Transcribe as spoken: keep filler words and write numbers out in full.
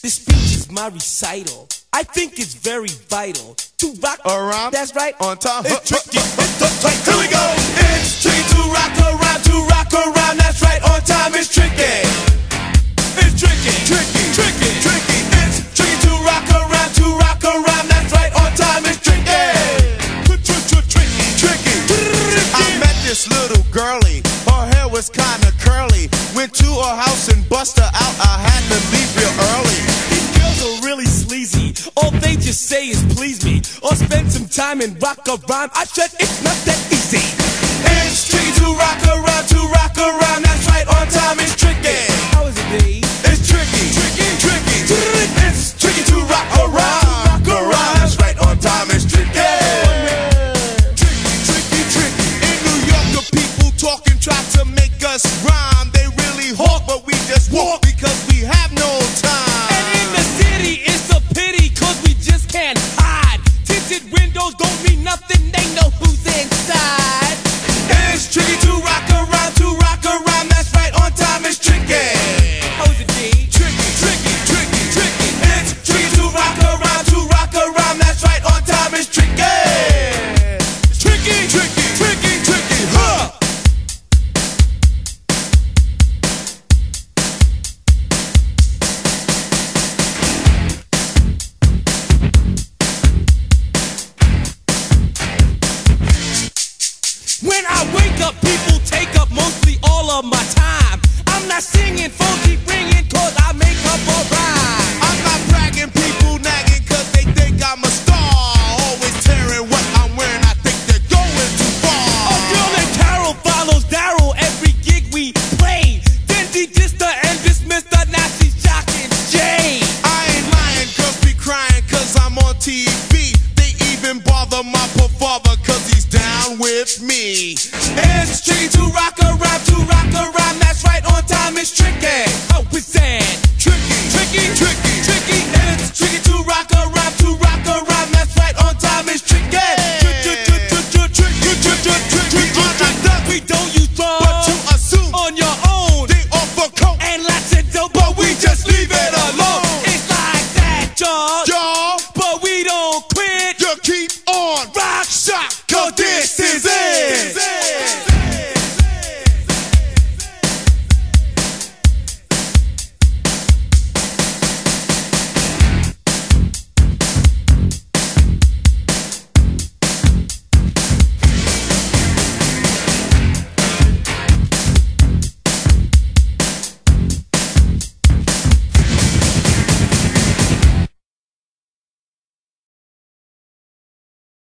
This speech is my recital. I think it's very vital to rock around. That's right. On time. It's tricky. It's the tight. Here we go. It's tricky to rock around, to rock around. That's right. On time. It's tricky. It's tricky. Tricky. Tricky. Tricky. It's tricky to rock around, to rock around. That's right. On time. It's tricky. Tricky. Tricky. I met this little girlie. Her hair was kinda curly. Went to her house and bust her out. I had to leave real early. These girls are really sleazy. All they just say is please me, or spend some time and rock a rhyme. I said it's not that easy. It's tricky to rock around, to rock around. That's right, on time it's tricky. How is it, babe? It's tricky, tricky, tricky. It's tricky to rock around, rock around. That's right, on time it's tricky. Tricky, tricky, tricky. In New York, the people talking try to make us rhyme. They really hawk, but we just walk because we have no time. And in the city, it's a pity, cause we just can't hide. Tinted windows don't mean nothing, they know who's inside. It's tricky to rock around, to rock around. That's right, on time it's tricky. How is it, babe? Tricky, tricky, tricky, tricky. It's tricky to rock around, to rock around. That's right, on time it's tricky. Tricky, tricky, tricky, tricky, huh? When I wake up, people take up mostly all of my time.